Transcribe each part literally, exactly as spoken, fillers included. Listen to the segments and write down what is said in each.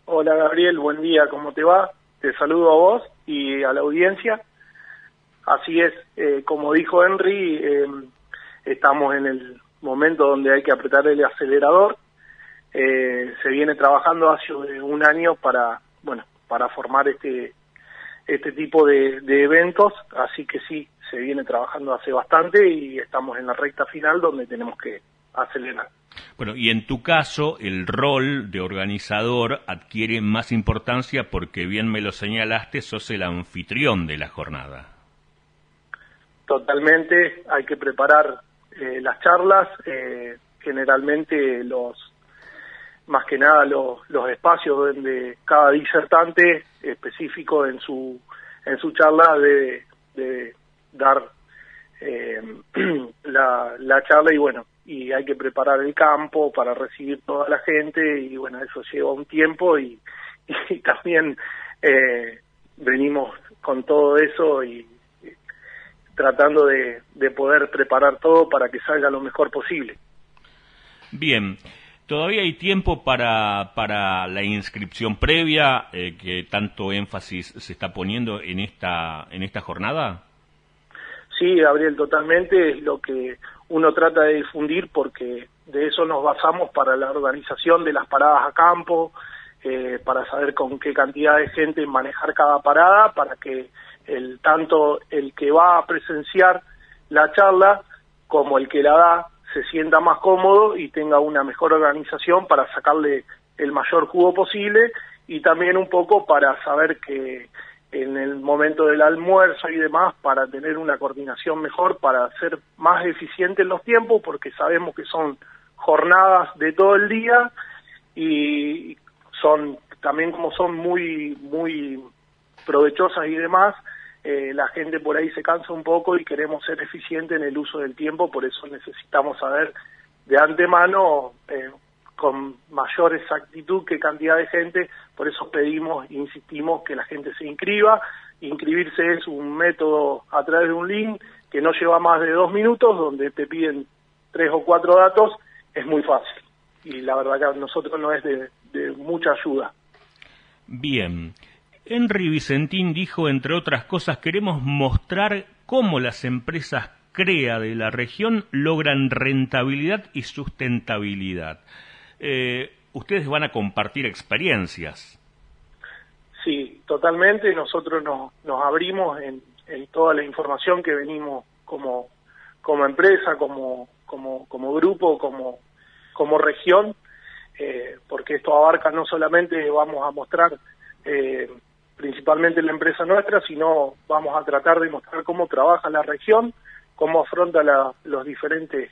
Hola Gabriel, buen día, ¿cómo te va? Te saludo a vos y a la audiencia. Así es, eh, como dijo Henry, eh, estamos en el momento donde hay que apretar el acelerador. Eh, se viene trabajando hace un año para, bueno, para formar este este tipo de, de eventos, así que sí, se viene trabajando hace bastante y estamos en la recta final donde tenemos que acelerar. Bueno, y en tu caso, el rol de organizador adquiere más importancia porque, bien me lo señalaste, sos el anfitrión de la jornada. Totalmente, hay que preparar eh, las charlas, eh, generalmente los, más que nada los, los espacios donde cada disertante específico en su en su charla debe, debe dar eh, la, la charla y bueno, y hay que preparar el campo para recibir toda la gente y bueno, eso lleva un tiempo y, y también eh, venimos con todo eso y, y tratando de, de poder preparar todo para que salga lo mejor posible. Bien, ¿todavía hay tiempo para, para la inscripción previa eh, que tanto énfasis se está poniendo en esta, en esta jornada? Sí, Gabriel, totalmente, es lo que uno trata de difundir porque de eso nos basamos para la organización de las paradas a campo, eh, para saber con qué cantidad de gente manejar cada parada, para que el tanto el que va a presenciar la charla como el que la da se sienta más cómodo y tenga una mejor organización para sacarle el mayor jugo posible y también un poco para saber que en el momento del almuerzo y demás, para tener una coordinación mejor, para ser más eficientes los tiempos, porque sabemos que son jornadas de todo el día y son también como son muy muy provechosas y demás, eh, la gente por ahí se cansa un poco y queremos ser eficientes en el uso del tiempo, por eso necesitamos saber de antemano eh, con mayor exactitud qué cantidad de gente, por eso pedimos, insistimos que la gente se inscriba. Inscribirse es un método a través de un link que no lleva más de dos minutos, donde te piden tres o cuatro datos, es muy fácil. Y la verdad que a nosotros no es de, de mucha ayuda. Bien, Henry Vicentín dijo, entre otras cosas, queremos mostrar cómo las empresas CREA de la región logran rentabilidad y sustentabilidad. Eh, ustedes van a compartir experiencias. Sí, totalmente. Nosotros nos, nos abrimos en, en toda la información que venimos como, como empresa, como, como, como grupo, como, como región, eh, porque esto abarca no solamente vamos a mostrar eh, principalmente la empresa nuestra, sino vamos a tratar de mostrar cómo trabaja la región, cómo afronta la, los diferentes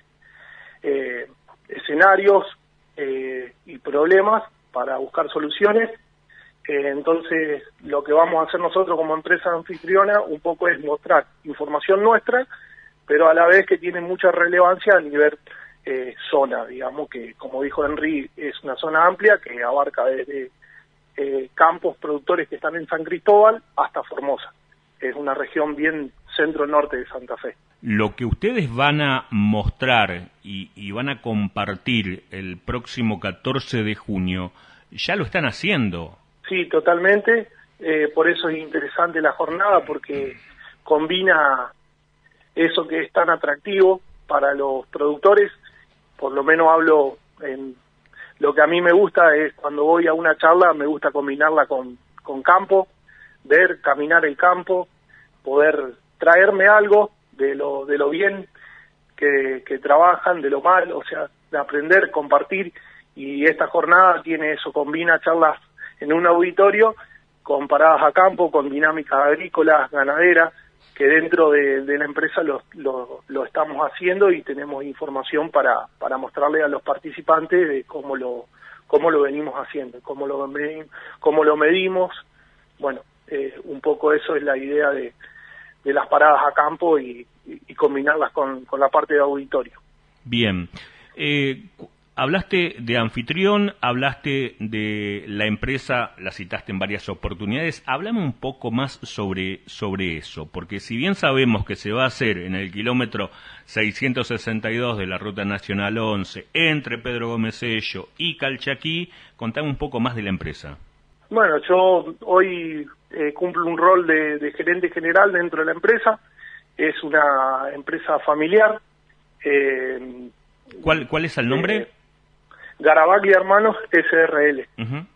eh, escenarios, Eh, y problemas para buscar soluciones. Eh, entonces lo que vamos a hacer nosotros como empresa anfitriona un poco es mostrar información nuestra, pero a la vez que tiene mucha relevancia a nivel eh, zona, digamos que como dijo Henry es una zona amplia que abarca desde eh, campos productores que están en San Cristóbal hasta Formosa. Es una región bien centro-norte de Santa Fe. Lo que ustedes van a mostrar y, y van a compartir el próximo catorce de junio, ya lo están haciendo. Sí, totalmente. Eh, por eso es interesante la jornada, porque combina eso que es tan atractivo para los productores. Por lo menos hablo en lo que a mí me gusta es cuando voy a una charla, me gusta combinarla con, con campo, ver, caminar el campo, poder traerme algo de lo de lo bien que, que trabajan, de lo mal, o sea, de aprender, compartir, y esta jornada tiene eso, combina charlas en un auditorio con paradas a campo, con dinámicas agrícolas, ganaderas, que dentro de, de la empresa lo, lo, lo estamos haciendo y tenemos información para, para mostrarle a los participantes de cómo lo cómo lo venimos haciendo, cómo lo, cómo lo medimos. Bueno, eh, un poco eso es la idea de de las paradas a campo y, y, y combinarlas con, con la parte de auditorio. Bien. Eh, hablaste de anfitrión, hablaste de la empresa, la citaste en varias oportunidades. Háblame un poco más sobre, sobre eso, porque si bien sabemos que se va a hacer en el kilómetro seiscientos sesenta y dos de la Ruta Nacional once, entre Pedro Gómez Sello y Calchaquí, contame un poco más de la empresa. Bueno, yo hoy eh, cumplo un rol de, de gerente general dentro de la empresa. Es una empresa familiar. Eh, ¿Cuál, cuál es el nombre? Eh, Garabag y Hermanos S R L. Uh-huh.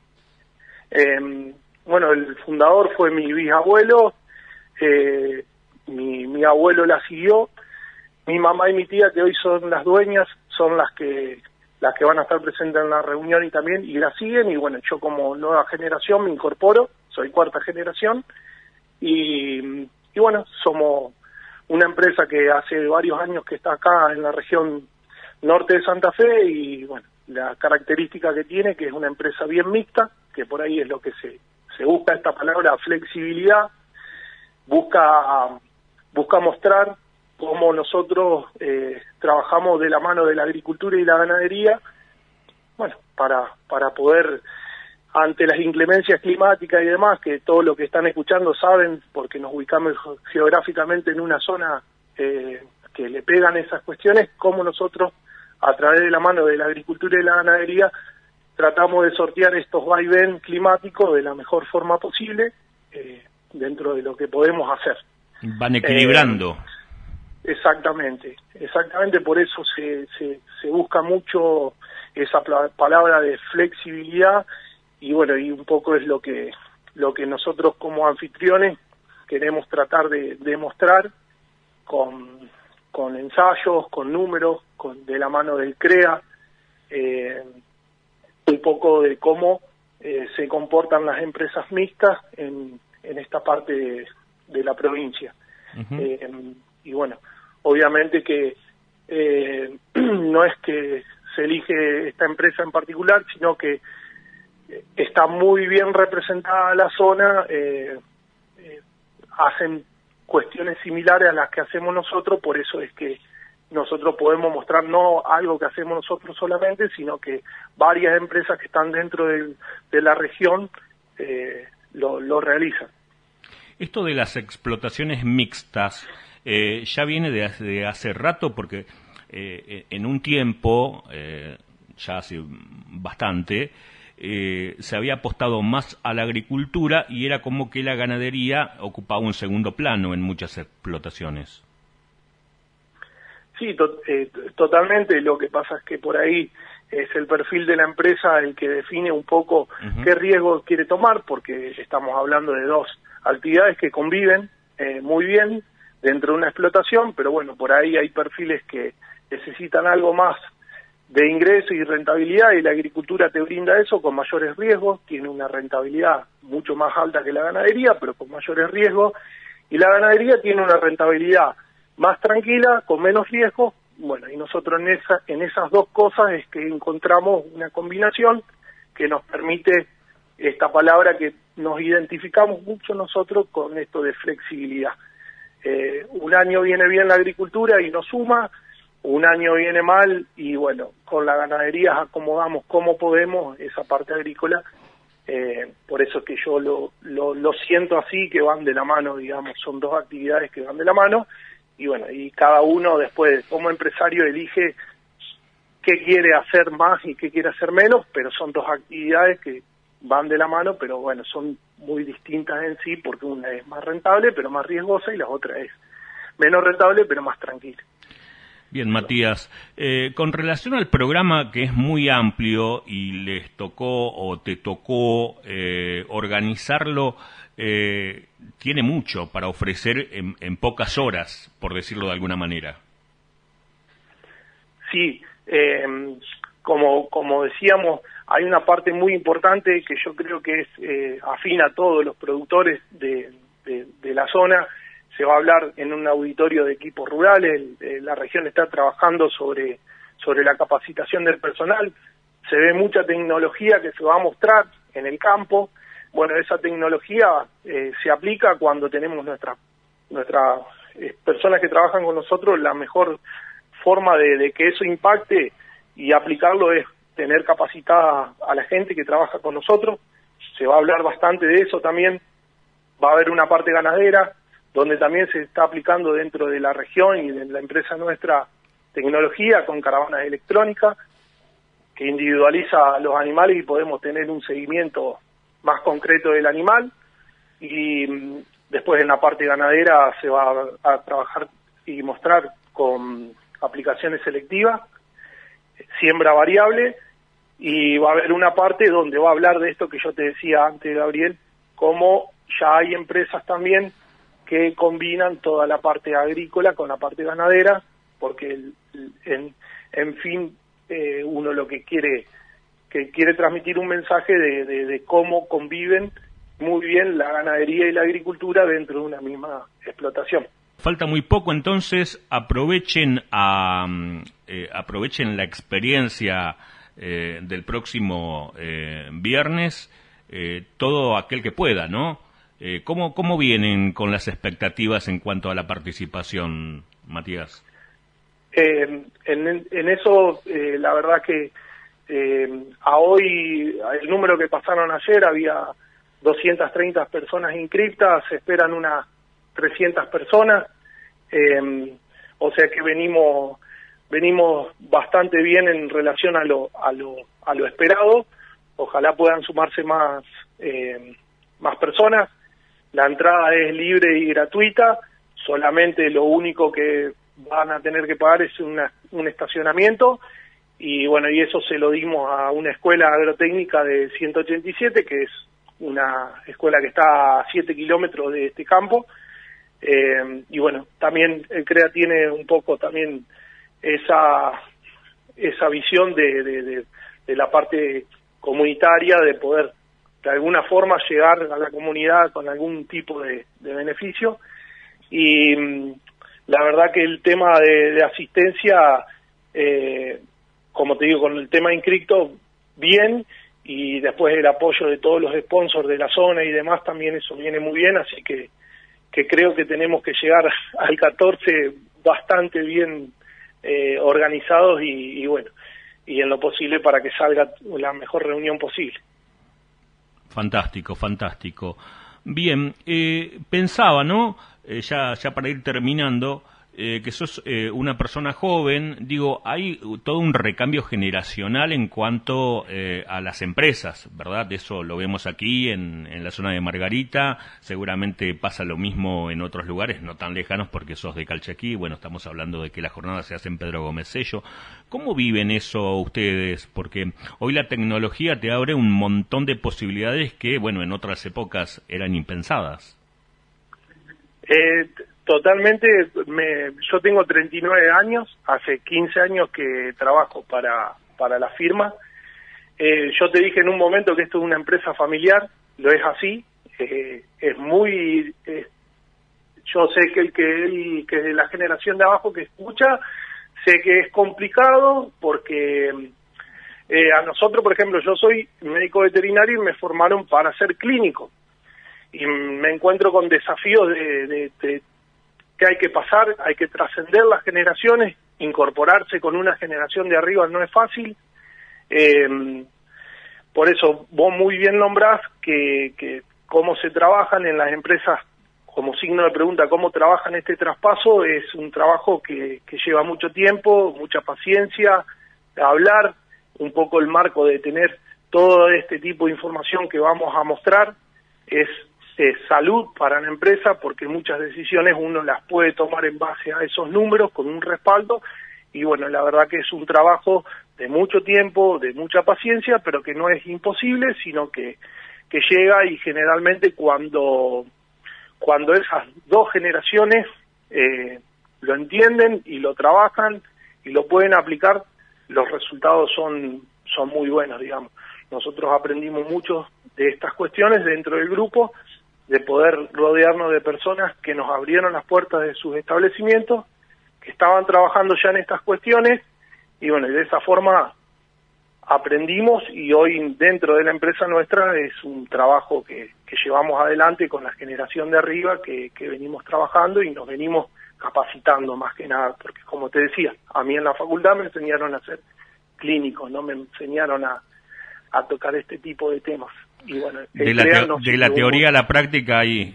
Eh, bueno, el fundador fue mi bisabuelo, eh, mi, mi abuelo la siguió, mi mamá y mi tía, que hoy son las dueñas, son las que las que van a estar presentes en la reunión y también, y la siguen, y bueno, yo como nueva generación me incorporo, soy cuarta generación, y, y bueno, somos una empresa que hace varios años que está acá en la región norte de Santa Fe, y bueno, la característica que tiene, que es una empresa bien mixta, que por ahí es lo que se, se busca, esta palabra flexibilidad, busca, busca mostrar cómo nosotros eh, trabajamos de la mano de la agricultura y la ganadería, bueno, para, para poder, ante las inclemencias climáticas y demás, que todo lo que están escuchando saben, porque nos ubicamos geográficamente en una zona eh, que le pegan esas cuestiones, cómo nosotros, a través de la mano de la agricultura y la ganadería, tratamos de sortear estos vaivén climáticos de la mejor forma posible, eh, dentro de lo que podemos hacer. Van equilibrando. Eh, exactamente, exactamente, por eso se, se, se busca mucho esa palabra de flexibilidad, y bueno, y un poco es lo que, lo que nosotros como anfitriones queremos tratar de demostrar con, con ensayos, con números, con, de la mano del CREA, eh, un poco de cómo eh, se comportan las empresas mixtas en, en esta parte de, de la provincia. Uh-huh. Eh, y bueno, obviamente que eh, no es que se elige esta empresa en particular, sino que está muy bien representada la zona, eh, eh, hacen cuestiones similares a las que hacemos nosotros, por eso es que nosotros podemos mostrar no algo que hacemos nosotros solamente, sino que varias empresas que están dentro de, de la región eh, lo, lo realizan. Esto de las explotaciones mixtas eh, ya viene de hace, de hace rato, porque eh, en un tiempo, eh, ya hace bastante, eh, se había apostado más a la agricultura y era como que la ganadería ocupaba un segundo plano en muchas explotaciones. Sí, to eh, totalmente. Lo que pasa es que por ahí es el perfil de la empresa el que define un poco uh-huh. qué riesgos quiere tomar, porque estamos hablando de dos actividades que conviven eh, muy bien dentro de una explotación, pero bueno, por ahí hay perfiles que necesitan algo más de ingreso y rentabilidad, y la agricultura te brinda eso con mayores riesgos, tiene una rentabilidad mucho más alta que la ganadería, pero con mayores riesgos, y la ganadería tiene una rentabilidad más tranquila, con menos riesgo. Bueno, y nosotros en esa, en esas dos cosas es que encontramos una combinación que nos permite esta palabra que nos identificamos mucho nosotros con esto de flexibilidad. Eh, un año viene bien la agricultura y nos suma, un año viene mal y bueno, con la ganadería acomodamos como podemos esa parte agrícola. Eh, por eso es que yo lo, lo, lo siento así, que van de la mano, digamos, son dos actividades que van de la mano. Y bueno, y cada uno después como empresario elige qué quiere hacer más y qué quiere hacer menos, pero son dos actividades que van de la mano, pero bueno, son muy distintas en sí, porque una es más rentable pero más riesgosa y la otra es menos rentable pero más tranquila. Bien, Matías, eh, con relación al programa, que es muy amplio y les tocó o te tocó eh, organizarlo, eh, tiene mucho para ofrecer en, en pocas horas, por decirlo de alguna manera. Sí, eh, como, como decíamos, hay una parte muy importante que yo creo que es eh, afín a todos los productores de, de, de la zona. Se va a hablar en un auditorio de equipos rurales, eh, la región está trabajando sobre, sobre la capacitación del personal, se ve mucha tecnología que se va a mostrar en el campo. Bueno, esa tecnología eh, se aplica cuando tenemos nuestras nuestras eh, personas que trabajan con nosotros. La mejor forma de, de que eso impacte y aplicarlo es tener capacitada a la gente que trabaja con nosotros. Se va a hablar bastante de eso también. Va a haber una parte ganadera, donde también se está aplicando dentro de la región y de la empresa nuestra tecnología con caravanas electrónicas, que individualiza a los animales y podemos tener un seguimiento más concreto del animal, y mm, después en la parte ganadera se va a, a trabajar y mostrar con aplicaciones selectivas, siembra variable, y va a haber una parte donde va a hablar de esto que yo te decía antes, Gabriel, cómo ya hay empresas también que combinan toda la parte agrícola con la parte ganadera, porque el, en, en fin eh, uno lo que quiere que quiere transmitir un mensaje de, de, de cómo conviven muy bien la ganadería y la agricultura dentro de una misma explotación. Falta muy poco, entonces aprovechen a eh, aprovechen la experiencia eh, del próximo eh, viernes, eh, todo aquel que pueda, ¿no? Eh, ¿cómo, ¿Cómo vienen con las expectativas en cuanto a la participación, Matías? Eh, en, en eso, eh, la verdad que eh, a hoy, el número que pasaron ayer, había doscientas treinta personas inscriptas, se esperan unas trescientas personas, eh, o sea que venimos venimos bastante bien en relación a lo a lo a lo esperado. Ojalá puedan sumarse más eh, más personas. La entrada es libre y gratuita, solamente lo único que van a tener que pagar es una, un estacionamiento, y bueno, y eso se lo dimos a una escuela agrotécnica de ciento ochenta y siete, que es una escuela que está a siete kilómetros de este campo, eh, y bueno, también el CREA tiene un poco también esa esa visión de, de, de, de la parte comunitaria, de poder de alguna forma llegar a la comunidad con algún tipo de, de beneficio, y mmm, la verdad que el tema de, de asistencia, eh, como te digo, con el tema inscripto, bien, y después el apoyo de todos los sponsors de la zona y demás, también eso viene muy bien, así que, que creo que tenemos que llegar al catorce bastante bien eh, organizados y, y bueno, y en lo posible para que salga la mejor reunión posible. Fantástico, fantástico. Bien, eh, pensaba, ¿no? Eh, ya, ya para ir terminando, eh, que sos eh, una persona joven, digo, hay todo un recambio generacional en cuanto eh, a las empresas, ¿verdad? Eso lo vemos aquí en, en la zona de Margarita, seguramente pasa lo mismo en otros lugares, no tan lejanos porque sos de Calchaquí, bueno, estamos hablando de que la jornada se hace en Pedro Gómez Sello. ¿Cómo viven eso ustedes? Porque hoy la tecnología te abre un montón de posibilidades que, bueno, en otras épocas eran impensadas. Eh, totalmente, me, yo tengo treinta y nueve años, hace quince años que trabajo para, para la firma. Eh, yo te dije en un momento que esto es una empresa familiar, lo es así, eh, es muy... Eh, yo sé que el que, el que de la generación de abajo que escucha, sé que es complicado porque eh, a nosotros, por ejemplo, yo soy médico veterinario y me formaron para ser clínico. Y me encuentro con desafíos de, de, de que hay que pasar, hay que trascender las generaciones, incorporarse con una generación de arriba no es fácil. Eh, por eso vos muy bien nombrás que, que cómo se trabajan en las empresas, como signo de pregunta, cómo trabajan este traspaso, es un trabajo que, que lleva mucho tiempo, mucha paciencia, hablar, un poco el marco de tener todo este tipo de información que vamos a mostrar, es Eh, salud para la empresa, porque muchas decisiones uno las puede tomar en base a esos números con un respaldo, y bueno, la verdad que es un trabajo de mucho tiempo, de mucha paciencia, pero que no es imposible, sino que, que llega, y generalmente cuando, cuando esas dos generaciones eh, lo entienden y lo trabajan y lo pueden aplicar, los resultados son, son muy buenos, digamos. Nosotros aprendimos mucho de estas cuestiones dentro del grupo, de poder rodearnos de personas que nos abrieron las puertas de sus establecimientos, que estaban trabajando ya en estas cuestiones, y bueno, y de esa forma aprendimos, y hoy dentro de la empresa nuestra es un trabajo que, que llevamos adelante con la generación de arriba, que, que venimos trabajando y nos venimos capacitando más que nada, porque como te decía, a mí en la facultad me enseñaron a ser clínico, no me enseñaron a, a tocar este tipo de temas. Y bueno, de la, teo de la teoría a la práctica hay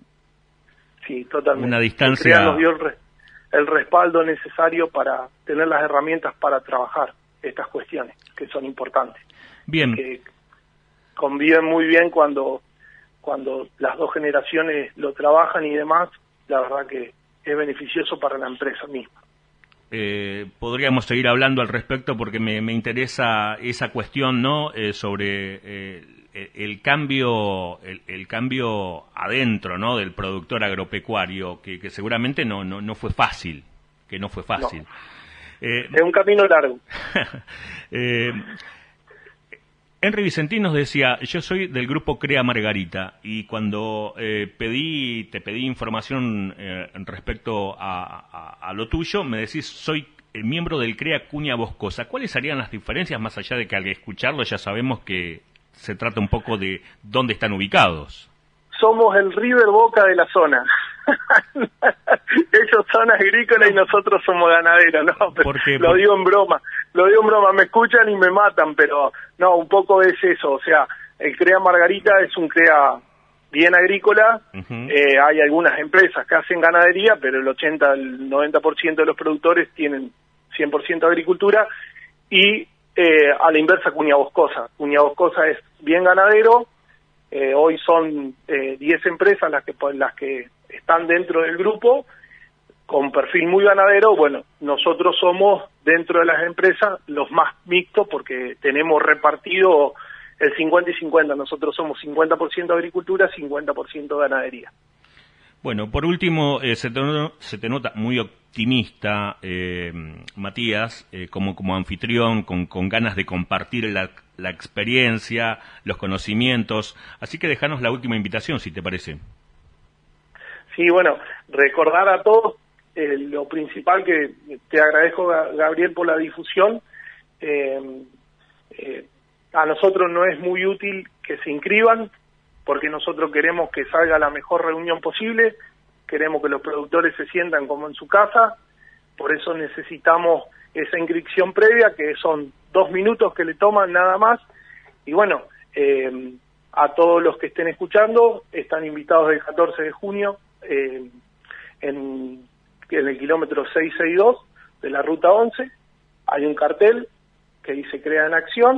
sí, totalmente. Una distancia. El nos dio el, re el respaldo necesario para tener las herramientas para trabajar estas cuestiones que son importantes. Bien. Que... conviven muy bien cuando, cuando las dos generaciones lo trabajan y demás, la verdad que es beneficioso para la empresa misma. Eh, podríamos seguir hablando al respecto porque me, me interesa esa cuestión, ¿no? Eh, sobre eh, el, el cambio, el, el cambio adentro, ¿no? Del productor agropecuario, que, que seguramente no, no, no fue fácil, que no fue fácil. No. Eh, es un camino largo. eh, Henry Vicentín nos decía, yo soy del grupo Crea Margarita, y cuando eh, pedí, te pedí información eh, respecto a, a, a lo tuyo, me decís, soy el miembro del Crea Cuña Boscosa. ¿Cuáles serían las diferencias, más allá de que al escucharlo ya sabemos que se trata un poco de dónde están ubicados? Somos el River Boca de la zona. Ellos son agrícolas y nosotros somos ganaderos, ¿no? Porque, lo digo en broma, lo digo en broma, me escuchan y me matan, pero no, un poco es eso, o sea, el Crea Margarita es un Crea bien agrícola, uh-huh. eh, hay algunas empresas que hacen ganadería, pero el ochenta, el noventa por ciento de los productores tienen cien por ciento agricultura, y eh, a la inversa Cuña Boscosa. Cuña Boscosa es bien ganadero. Eh, hoy son eh, diez empresas las que las que están dentro del grupo, con perfil muy ganadero. Bueno, nosotros somos, dentro de las empresas, los más mixtos, porque tenemos repartido el cincuenta y cincuenta. Nosotros somos cincuenta por ciento agricultura, cincuenta por ciento ganadería. Bueno, por último, eh, se, te nota, se te nota muy optimista, eh, Matías, eh, como, como anfitrión, con, con ganas de compartir la, la experiencia, los conocimientos. Así que dejanos la última invitación, si te parece. Sí, bueno, recordar a todos eh, lo principal, que te agradezco, Gabriel, por la difusión. Eh, eh, a nosotros no es muy útil que se inscriban, porque nosotros queremos que salga la mejor reunión posible, queremos que los productores se sientan como en su casa, por eso necesitamos esa inscripción previa, que son dos minutos que le toman nada más, y bueno, eh, a todos los que estén escuchando, están invitados el catorce de junio, eh, en, en el kilómetro seiscientos sesenta y dos de la ruta once, hay un cartel que dice Crea en Acción,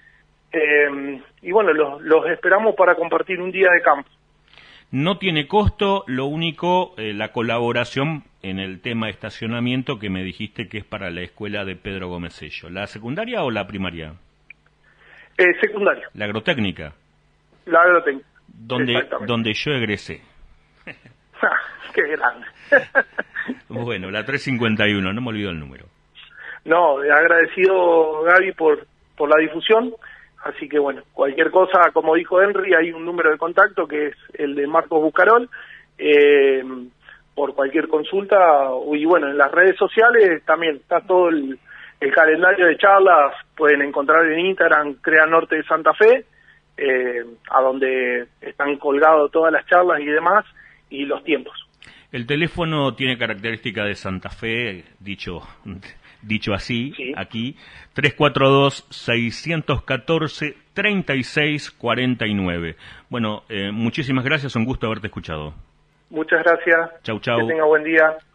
Eh, y bueno, los, los esperamos para compartir un día de campo. No tiene costo, lo único, eh, la colaboración en el tema de estacionamiento, que me dijiste que es para la escuela de Pedro Gómez Sello. ¿La secundaria o la primaria? Eh, secundaria. ¿La agrotécnica? La agrotécnica. Donde, donde yo egresé. ¡Qué grande! Bueno, la trescientos cincuenta y uno, no me olvido el número. No, agradecido, Gaby, por, por la difusión. Así que bueno, cualquier cosa, como dijo Henry, hay un número de contacto que es el de Marcos Buscarol, eh, por cualquier consulta, y bueno, en las redes sociales también está todo el, el calendario de charlas, pueden encontrar en Instagram Crea Norte de Santa Fe, eh, a donde están colgados todas las charlas y demás, y los tiempos. El teléfono tiene característica de Santa Fe, dicho... Dicho así, sí. Aquí, tres cuatro dos, seis uno cuatro, tres seis cuatro nueve. Bueno, eh, muchísimas gracias, un gusto haberte escuchado. Muchas gracias. Chau, chau. Que tenga buen día.